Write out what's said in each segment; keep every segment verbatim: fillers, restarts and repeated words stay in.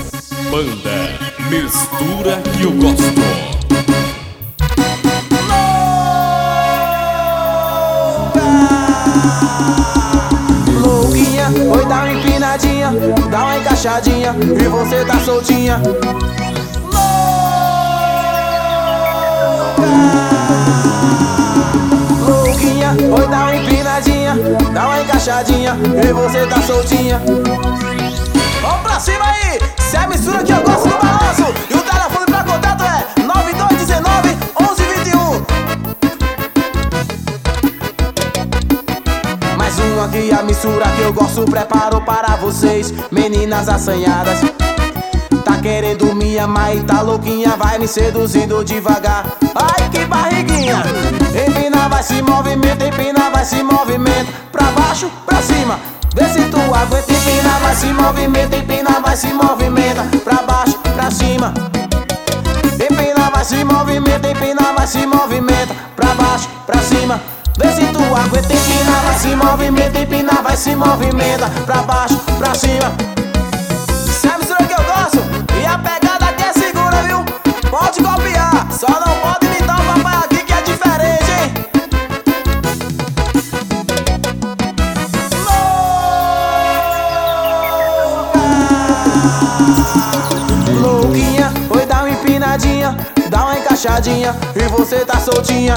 Banda Mistura que eu gosto. Louquinha, oi, dá uma empinadinha, dá uma encaixadinha e você tá soltinha. Louquinha, oi, dá uma empinadinha, dá uma encaixadinha e você tá soltinha. Vamos pra cima aí, se é a mistura que eu gosto do balanço. E o telefone pra contato é nove dois um nove, onze vinte e um. Mais uma aqui, a mistura que eu gosto, preparo para vocês, meninas assanhadas. Tá querendo me amar e tá louquinha, vai me seduzindo devagar. Ai, que barriguinha! Empina, vai se movimenta, empina, vai se movimenta. Pra baixo, pra cima, vê se tu aguenta. Empina, vai se movimenta, empina, vai se movimenta. Pra baixo, pra cima. Empina, vai se movimenta, empina, vai se movimenta. Pra baixo, pra cima, vê se tu aguenta. Empina, vai se movimenta, empina, vai se movimenta. Pra baixo, pra cima. Se é a mistura que eu gosto, e a pegada aqui é segura, viu? Pode copiar, só não pode imitar o papai aqui que é diferente, hein? Louquinha, oi, dá uma empinadinha, dá uma encaixadinha e você tá soltinha.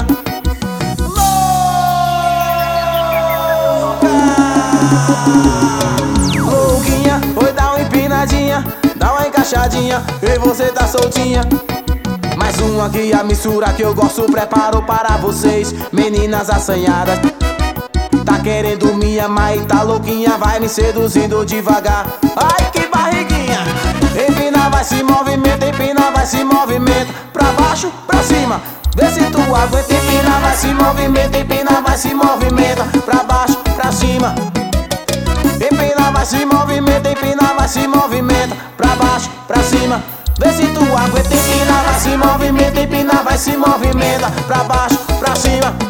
Louquinha, oi, dá uma empinadinha, dá uma encaixadinha e você tá soltinha. Mais uma aqui, a mistura que eu gosto, preparo para vocês, meninas assanhadas. Tá querendo me amar e tá louquinha, vai me seduzindo devagar. Ai, que barriguinha! Empina, vai se movimenta, empina, vai se movimenta. Pra baixo, pra cima, vê se tu aguenta. Empina, vai se movimenta, empina, vai se movimenta. Pra baixo, pra cima. Empina, vai se movimenta, empina, vai se movimenta. Pra baixo, pra cima, vê se tu aguenta. Empina, vai se movimenta, empina, vai se movimenta. Pra baixo, pra cima.